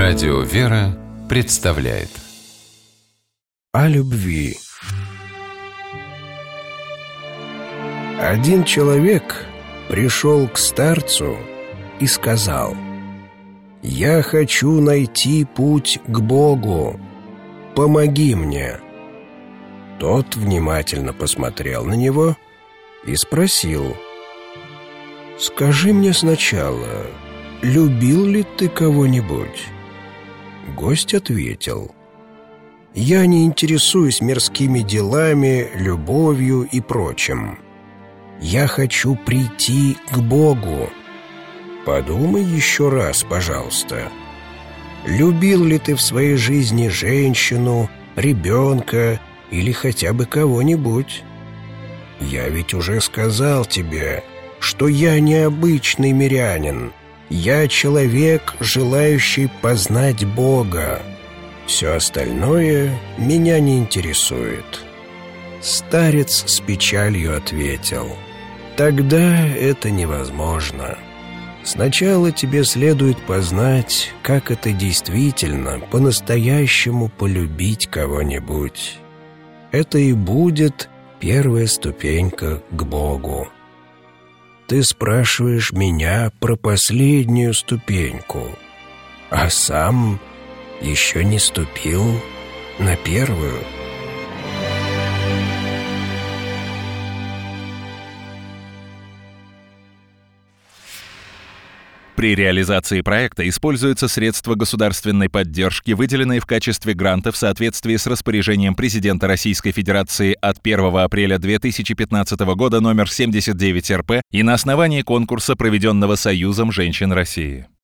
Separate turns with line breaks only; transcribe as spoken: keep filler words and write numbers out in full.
Радио «Вера» представляет
О любви. Один человек пришел к старцу и сказал: «Я хочу найти путь к Богу. Помоги мне». Тот внимательно посмотрел на него и спросил: «Скажи мне сначала, любил ли ты кого-нибудь?» Гость ответил: «Я не интересуюсь мирскими делами, любовью и прочим. Я хочу прийти к Богу. Подумай еще раз, пожалуйста. Любил ли ты в своей жизни женщину, ребенка или хотя бы кого-нибудь? Я ведь уже сказал тебе, что я не обычный мирянин. Я человек, желающий познать Бога. Все остальное меня не интересует». Старец с печалью ответил: «Тогда это невозможно. Сначала тебе следует познать, как это действительно, по-настоящему полюбить кого-нибудь. Это и будет первая ступенька к Богу. Ты спрашиваешь меня про последнюю ступеньку, а сам еще не ступил на первую».
При реализации проекта используются средства государственной поддержки, выделенные в качестве гранта в соответствии с распоряжением президента Российской Федерации от первого апреля две тысячи пятнадцатого года номер семьдесят девять эр пэ и на основании конкурса, проведенного Союзом женщин России.